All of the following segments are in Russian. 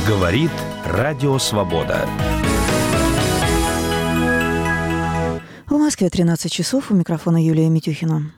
Говорит Радио Свобода. В Москве 13 часов. У микрофона Юлия Митюхина.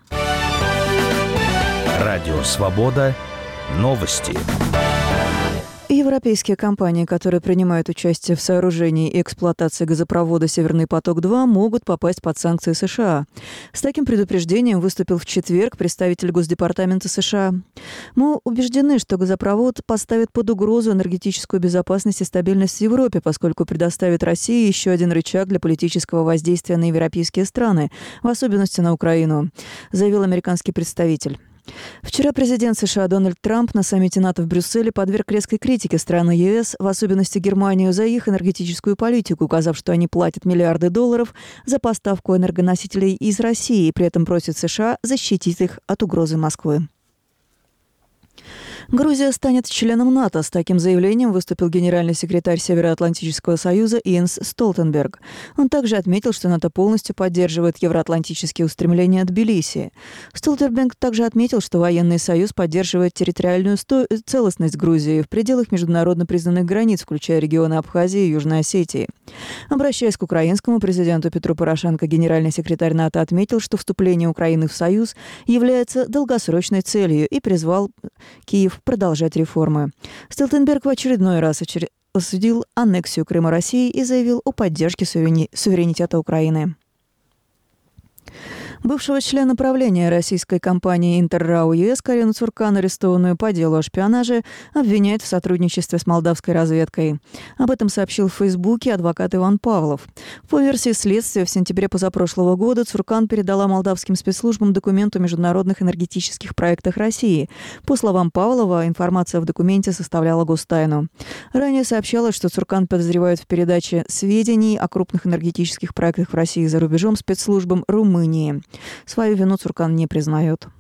Радио Свобода. Новости. Европейские компании, которые принимают участие в сооружении и эксплуатации газопровода «Северный поток-2», могут попасть под санкции США. С таким предупреждением выступил в четверг представитель Госдепартамента США. Мы убеждены, что газопровод поставит под угрозу энергетическую безопасность и стабильность в Европе, поскольку предоставит России еще один рычаг для политического воздействия на европейские страны, в особенности на Украину, заявил американский представитель. Вчера президент США Дональд Трамп на саммите НАТО в Брюсселе подверг резкой критике страны ЕС, в особенности Германию, за их энергетическую политику, указав, что они платят миллиарды долларов за поставку энергоносителей из России, и при этом просит США защитить их от угрозы Москвы. Грузия станет членом НАТО. С таким заявлением выступил генеральный секретарь Североатлантического союза Йенс Столтенберг. Он также отметил, что НАТО полностью поддерживает евроатлантические устремления Тбилиси. Столтенберг также отметил, что военный союз поддерживает территориальную целостность Грузии в пределах международно признанных границ, включая регионы Абхазии и Южной Осетии. Обращаясь к украинскому президенту Петру Порошенко, генеральный секретарь НАТО отметил, что вступление Украины в союз является долгосрочной целью и призвал Киев продолжать реформы. Столтенберг в очередной раз осудил аннексию Крыма России и заявил о поддержке суверенитета Украины. Бывшего члена правления российской компании «Интеррау ЕС» Карину Цуркан, арестованную по делу о шпионаже, обвиняют в сотрудничестве с молдавской разведкой. Об этом сообщил в Фейсбуке адвокат Иван Павлов. По версии следствия, в сентябре позапрошлого года Цуркан передала молдавским спецслужбам документ о международных энергетических проектах России. По словам Павлова, информация в документе составляла гостайну. Ранее сообщалось, что Цуркан подозревают в передаче сведений о крупных энергетических проектах в России и за рубежом спецслужбам Румынии. Свою вину Цуркан не признает.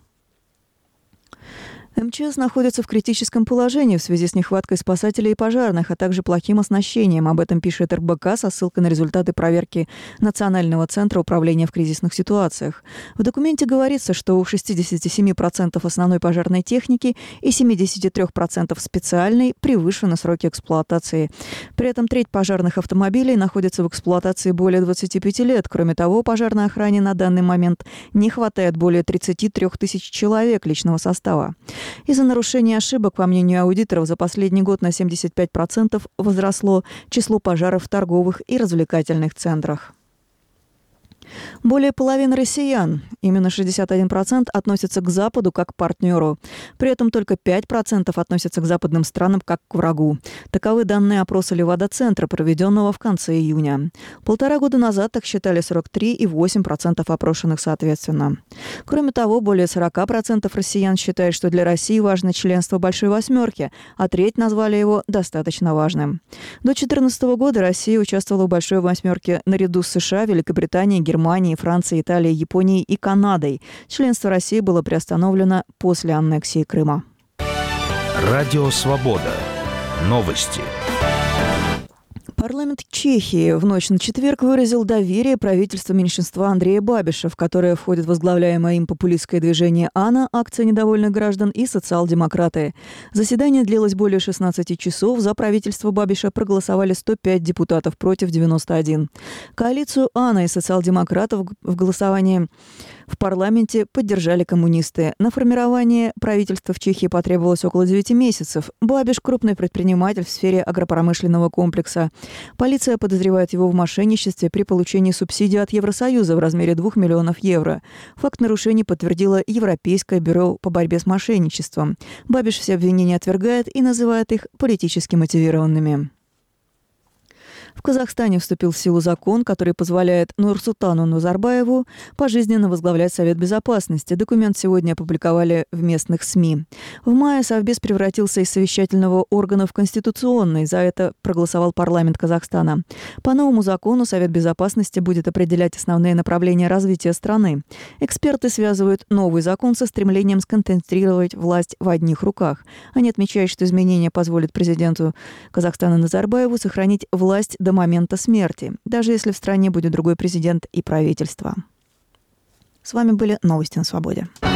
МЧС находится в критическом положении в связи с нехваткой спасателей и пожарных, а также плохим оснащением. Об этом пишет РБК со ссылкой на результаты проверки Национального центра управления в кризисных ситуациях. В документе говорится, что у 67% основной пожарной техники и 73% специальной превышены сроки эксплуатации. При этом треть пожарных автомобилей находится в эксплуатации более 25 лет. Кроме того, пожарной охране на данный момент не хватает более 33 тысяч человек личного состава. Из-за нарушения ошибок, по мнению аудиторов, за последний год на 75% возросло число пожаров в торговых и развлекательных центрах. Более половины россиян, именно 61%, относятся к Западу как к партнеру. При этом только 5% относятся к западным странам как к врагу. Таковы данные опроса Левада-центра, проведенного в конце июня. 1,5 года назад так считали 43,8% опрошенных соответственно. Кроме того, более 40% россиян считают, что для России важно членство Большой Восьмерки, а треть назвали его достаточно важным. До 2014 года Россия участвовала в Большой Восьмерке наряду с США, Великобританией, Германией, Францией, Италией, Японией и Канадой. Членство России было приостановлено после аннексии Крыма. Радио Свобода. Новости. Парламент Чехии в ночь на четверг выразил доверие правительству меньшинства Андрея Бабиша, в которое входит возглавляемое им популистское движение «АНА», акция недовольных граждан и социал-демократы. Заседание длилось более 16 часов. За правительство Бабиша проголосовали 105 депутатов, против 91. Коалицию «АНА» и социал-демократов в голосовании в парламенте поддержали коммунисты. На формирование правительства в Чехии потребовалось около 9 месяцев. Бабиш – крупный предприниматель в сфере агропромышленного комплекса. Полиция подозревает его в мошенничестве при получении субсидий от Евросоюза в размере 2 миллионов евро. Факт нарушений подтвердило Европейское бюро по борьбе с мошенничеством. Бабиш все обвинения отвергает и называет их политически мотивированными. В Казахстане вступил в силу закон, который позволяет Нурсултану Назарбаеву пожизненно возглавлять Совет Безопасности. Документ сегодня опубликовали в местных СМИ. В мае Совбез превратился из совещательного органа в конституционный. За это проголосовал парламент Казахстана. По новому закону Совет Безопасности будет определять основные направления развития страны. Эксперты связывают новый закон со стремлением сконцентрировать власть в одних руках. Они отмечают, что изменения позволят президенту Казахстана Назарбаеву сохранить власть до момента смерти, даже если в стране будет другой президент и правительство. С вами были новости на Свободе.